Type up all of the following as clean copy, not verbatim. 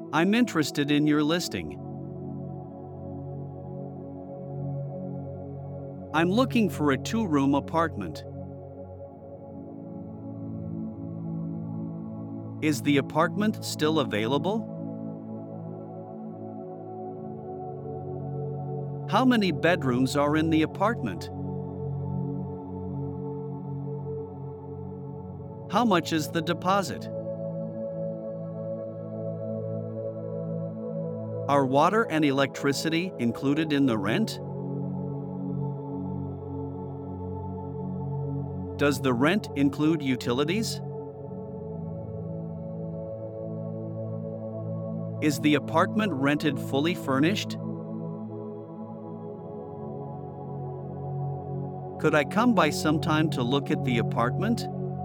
I'm interested in your listing. I'm looking for a 2-room apartment. Is the apartment still available? How many bedrooms are in the apartment? How much is the deposit? Are water and electricity included in the rent? Does the rent include utilities? Is the apartment rented fully furnished? Could I come by sometime to look at the apartment?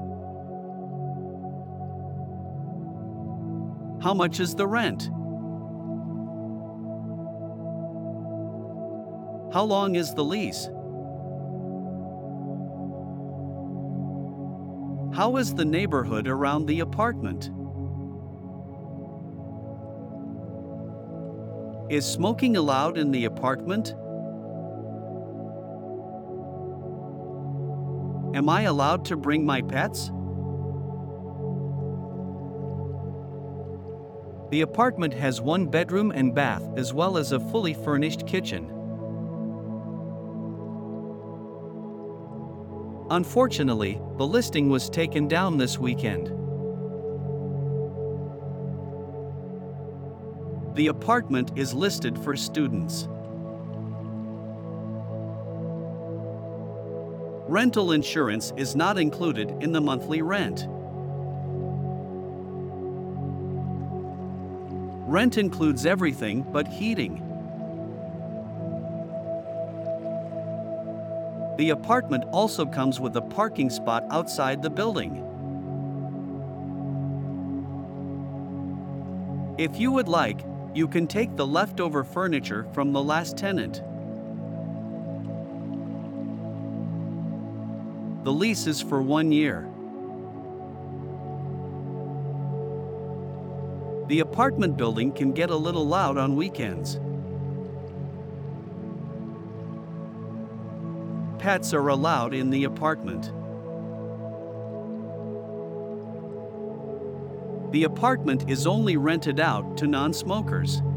How much is the rent? How long is the lease? How is the neighborhood around the apartment? Is smoking allowed in the apartment? Am I allowed to bring my pets? The apartment has 1 bedroom and bath as well as a fully furnished kitchen. Unfortunately, the listing was taken down this weekend. The apartment is listed for students. Rental insurance is not included in the monthly rent. Rent includes everything but heating. The apartment also comes with a parking spot outside the building. If you would like, you can take the leftover furniture from the last tenant. The lease is for 1 year. The apartment building can get a little loud on weekends. Pets are allowed in the apartment. The apartment is only rented out to non-smokers.